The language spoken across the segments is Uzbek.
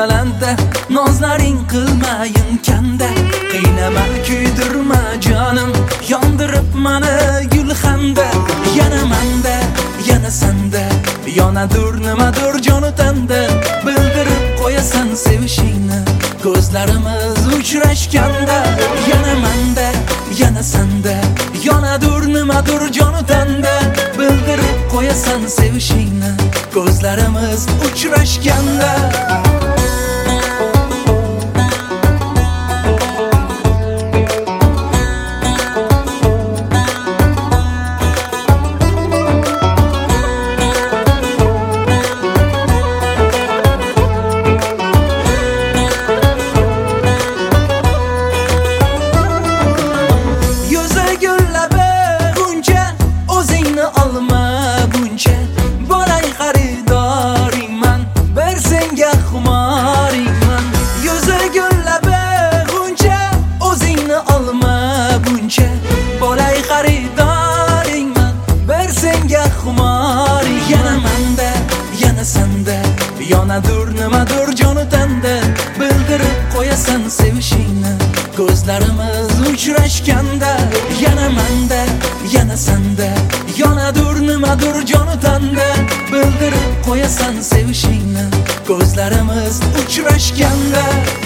balandda, nozlaring qilmayin kanda. Qiynama, kuydirma jonim, yondirib mani gulxanda. Yana manda, yana sanda, yonadur nimadur jonu tanda. Bildirib qo'yasan sevishingni ko'zlarimiz uchrashganda. Yana manda, yana sanda, yonadur nimadur jonu tanda. Bildirib qo'yasan sevishingni ko'zlarimiz uchrashganda. Yana manda, yana sanda, yonadur nimadur jonu tanda. Bildirib qo'yasan sevishingni ko'zlarimiz uchrashganda. Yana manda, yana sanda, yonadur nimadur jonu tanda. Bildirib qo'yasan sevishingni ko'zlarimiz uchrashganda.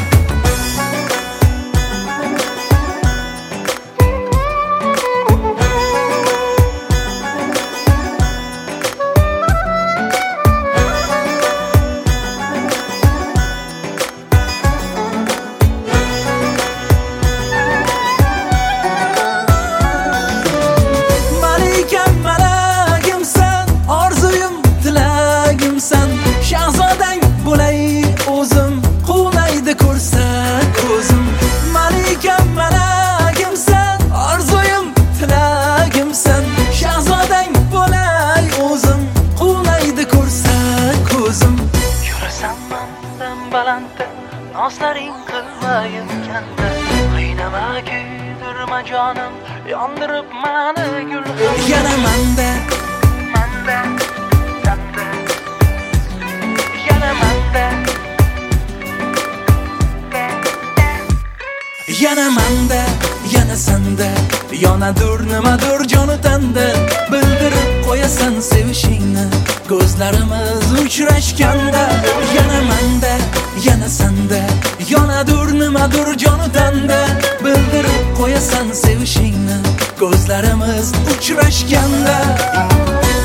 Shahzodang bo'lay o'zim, quvnaydi ko'rsa ko'zim. Malikam malagimsan, orzuyim tilagimsan. Shahzodang bo'lay o'zim, quvnaydi ko'rsa ko'zim. Yurasan mendan balandda, nozlaring qilmayin kanda. Qiynama, kuydirma jonim, yondirib mani gulxanda. Yana manda, manda, yana manda, yana sanda, yonadur nimadur jonu tanda. Bildirib qo'yasan sevishingni ko'zlarimiz uchrashganda. Yana manda, yana sanda, yonadur nimadur jonu tanda. Bildirib qo'yasan sevishingni ko'zlarimiz uchrashganda.